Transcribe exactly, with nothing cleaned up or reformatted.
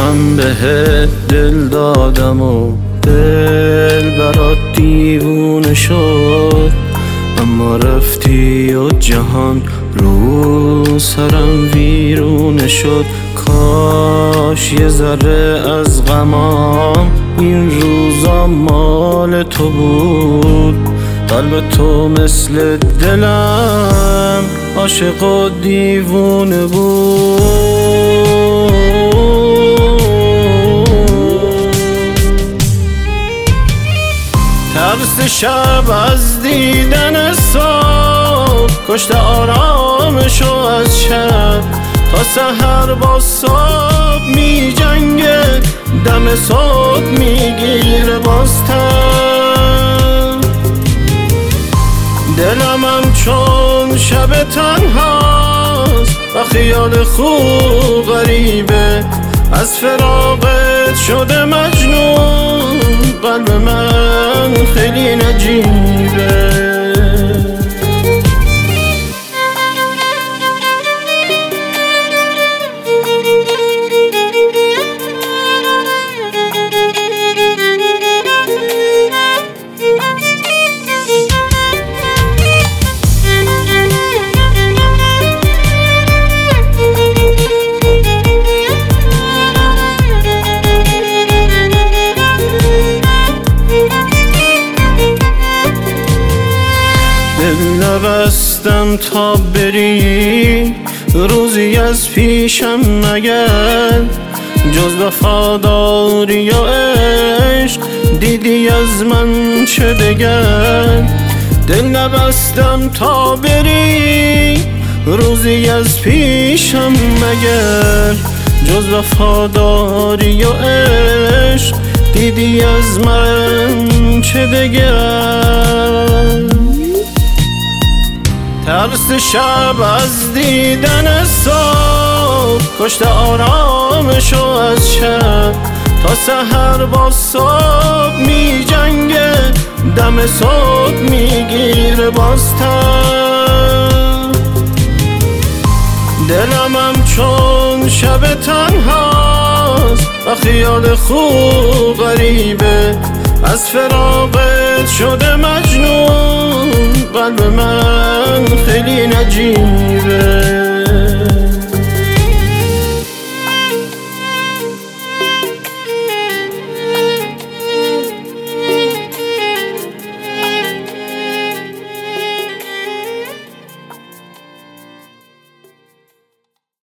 من بهت دل دادم و دل برات دیوونه شد، اما رفتی و جهان رو سرم ویرونه شد. کاش یه ذره از غمام این روزا مال تو بود. قلب تو مثل دلم عاشق و دیوونه بود. ترس شب از دیدن صبح کشت آرامشو از شب، تا سحر با صبح می جنگه، دم صبح میگیره بازتر. دلمم چون شب تنهاست و خیال خوب غریبه، از فراقت شده مجنون، قلب من خیلی نجیبه. دل نبستم تا بری روزی از پیشم مگر، جز وفاداری و عشق دیدی از من چه دگر. دل نبستم تا بری روزی از پیشم مگر، جز وفاداری و عشق دیدی از من چه دگر. ترس شب از دیدن صبح کشت آرامشو از شب، تا سحر با صبح می جنگه، دم صبح میگیره بازتر. دلمم چون شب تنهاست و خیال خوب غریبه، از فراقت شده مجنون، قلب من خیلی نجیبه.